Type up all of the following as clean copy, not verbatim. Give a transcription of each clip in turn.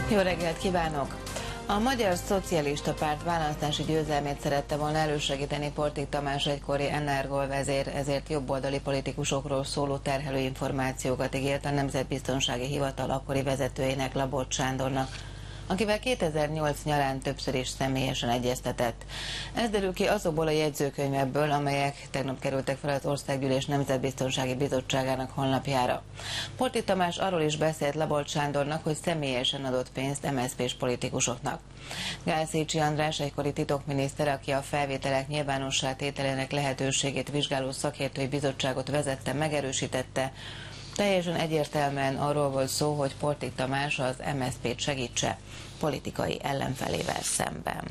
Jó reggelt kívánok! A Magyar Szocialista Párt választási győzelmét szerette volna elősegíteni Portik Tamás egykori Energol vezér, ezért jobboldali politikusokról szóló terhelő információkat ígért a Nemzetbiztonsági Hivatal akkori vezetőjének, Labort Sándornak, akivel 2008 nyarán többször is személyesen egyeztetett. Ez derül ki azokból a jegyzőkönyvekből, amelyek tegnap kerültek fel az Országgyűlés Nemzetbiztonsági Bizottságának honlapjára. Portik Tamás arról is beszélt Labort Sándornak, hogy személyesen adott pénzt MSZP-s politikusoknak. Gál Szécsi András egykori titokminiszter, aki a felvételek nyilvánossá tételének lehetőségét vizsgáló szakértői bizottságot vezette, megerősítette, teljesen egyértelműen arról volt szó, hogy Portik Tamás az MSZP-t segítse politikai ellenfelével szemben.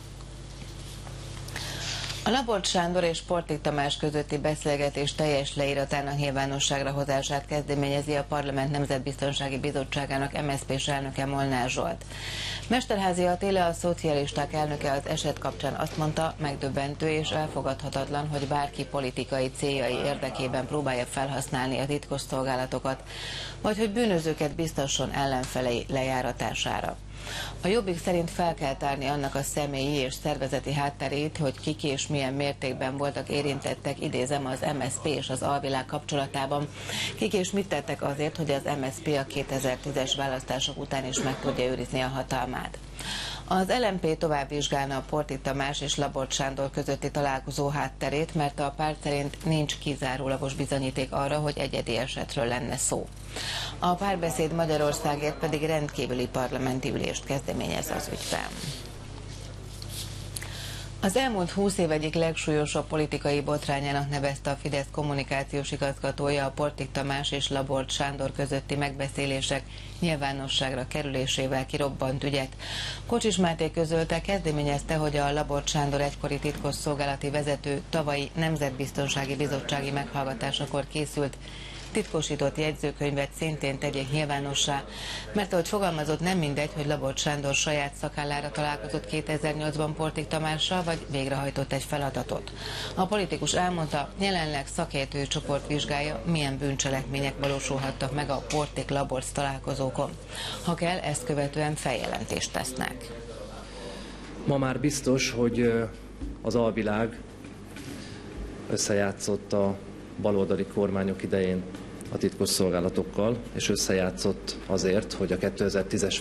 A Labort Sándor és Portik Tamás közötti beszélgetés teljes leíratának nyilvánosságra hozását kezdeményezi a Parlament Nemzetbiztonsági Bizottságának MSZP-s elnöke, Molnár Zsolt. Mesterházy Attila, a szocialisták elnöke az eset kapcsán azt mondta, megdöbbentő és elfogadhatatlan, hogy bárki politikai céljai érdekében próbálja felhasználni a titkosszolgálatokat, vagy hogy bűnözőket biztasson ellenfelei lejáratására. A Jobbik szerint fel kell tárni annak a személyi és szervezeti hátterét, hogy kik és milyen mértékben voltak érintettek, idézem, az MSZP és az alvilág kapcsolatában, kik és mit tettek azért, hogy az MSZP a 2010-es választások után is meg tudja őrizni a hatalmát. Az LMP tovább vizsgálna a Portik Tamás és Labort Sándor közötti találkozó hátterét, mert a párt szerint nincs kizárólagos bizonyíték arra, hogy egyedi esetről lenne szó. A Párbeszéd Magyarországért pedig rendkívüli parlamenti ülést kezdeményez az ügyben. Az elmúlt 20 év egyik legsúlyosabb politikai botrányának nevezte a Fidesz kommunikációs igazgatója a Portik Tamás és Labort Sándor közötti megbeszélések nyilvánosságra kerülésével kirobbant ügyet. Kocsis Máté közölte, kezdeményezte, hogy a Labort Sándor egykori titkosszolgálati vezető tavalyi Nemzetbiztonsági Bizottsági meghallgatásakor készült titkosított jegyzőkönyvet szintén tegyék nyilvánossá, mert ahogy fogalmazott, nem mindegy, hogy Labort Sándor saját szakállára találkozott 2008-ban Portik Tamással, vagy végrehajtott egy feladatot. A politikus elmondta, jelenleg szakértői csoport vizsgálja, milyen bűncselekmények valósulhattak meg a Portik-Labort találkozókon. Ha kell, ezt követően feljelentést tesznek. Ma már biztos, hogy az alvilág összejátszott a baloldali kormányok idején a titkosszolgálatokkal, és összejátszott azért, hogy a 2010-es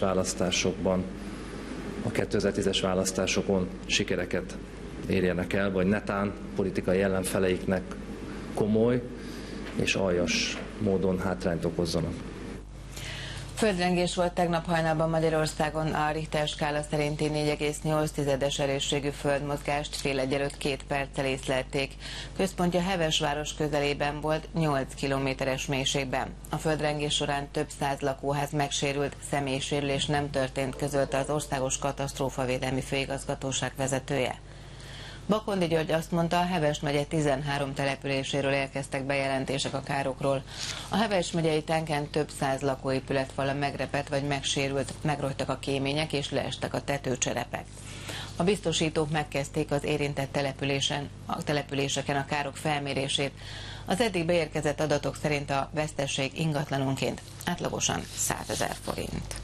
választásokon sikereket érjenek el, vagy netán politikai ellenfeleiknek komoly és aljas módon hátrányt okozzanak. Földrengés volt tegnap hajnalban Magyarországon, a Richter skála szerinti 4,8-es erősségű földmozgást fél 1:02 perccel észlelték. Központja Hevesváros közelében volt, 8 kilométeres mélységben. A földrengés során több száz lakóház megsérült, személysérülés nem történt, közölte az Országos Katasztrófavédelmi Főigazgatóság vezetője. Bakondi György azt mondta, a Heves megye 13 településéről érkeztek bejelentések a károkról. A Heves megyei tenken több száz lakóépületfala megrepett vagy megsérült, megrogytak a kémények és leestek a tetőcserepek. A biztosítók megkezdték az érintett településeken a károk felmérését. Az eddig beérkezett adatok szerint a veszteség ingatlanonként átlagosan 100 000 forint.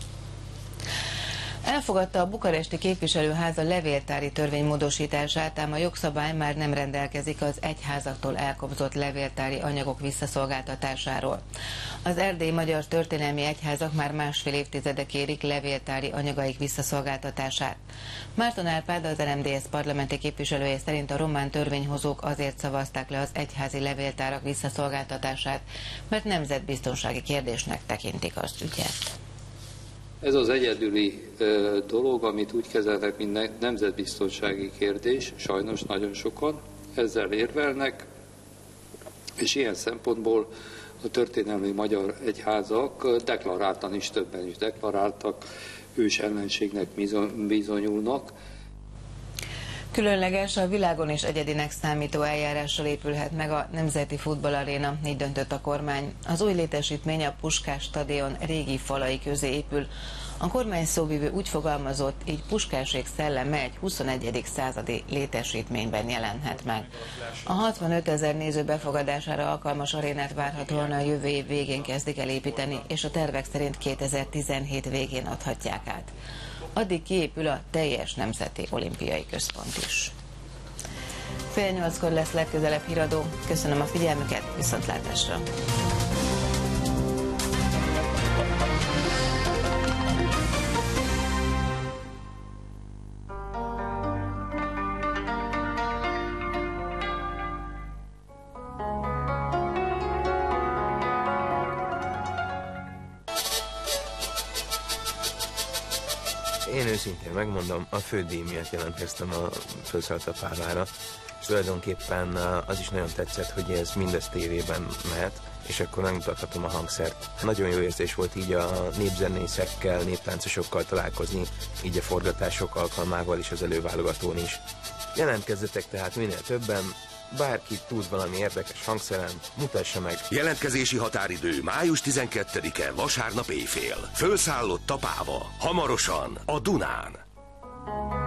Elfogadta a bukaresti képviselőház a levéltári törvény módosítását, ám a jogszabály már nem rendelkezik az egyházaktól elkobzott levéltári anyagok visszaszolgáltatásáról. Az erdélyi magyar történelmi egyházak már másfél évtizede kérik levéltári anyagaik visszaszolgáltatását. Márton Árpád, az RMDSZ parlamenti képviselője szerint a román törvényhozók azért szavazták le az egyházi levéltárak visszaszolgáltatását, mert nemzetbiztonsági kérdésnek tekintik az ügyet. Ez az egyedüli dolog, amit úgy kezelnek, mint nemzetbiztonsági kérdés, sajnos nagyon sokan ezzel érvelnek, és ilyen szempontból a történelmi magyar egyházak deklaráltan is, többen is deklaráltak, ős ellenségnek bizonyulnak. Különleges, a világon is egyedinek számító eljárással épülhet meg a Nemzeti Futballaréna, így döntött a kormány. Az új létesítmény a Puskás stadion régi falai közé épül. A kormány szóvivő úgy fogalmazott, így Puskásék szelleme egy 21. századi létesítményben jelenhet meg. A 65 000 néző befogadására alkalmas arénát várhatóan a jövő év végén kezdik el építeni, és a tervek szerint 2017 végén adhatják át. Addig kiépül a teljes Nemzeti Olimpiai Központ is. 7:30-kor lesz legközelebb híradó. Köszönöm a figyelmüket, viszontlátásra! Én őszintén megmondom, a fődíj miatt jelentkeztem a Földszelta Pávára, és tulajdonképpen az is nagyon tetszett, hogy ez mindez tévében mehet, és akkor megmutathatom a hangszert. Nagyon jó érzés volt így a népzenészekkel, néptáncosokkal találkozni, így a forgatások alkalmával is, az előválogatón is. Jelentkezzetek tehát minél többen, bárki tud valami érdekes hangszeren, mutassa meg. Jelentkezési határidő május 12-e, vasárnap éjfél. Fölszállott a Páva. Hamarosan a Dunán.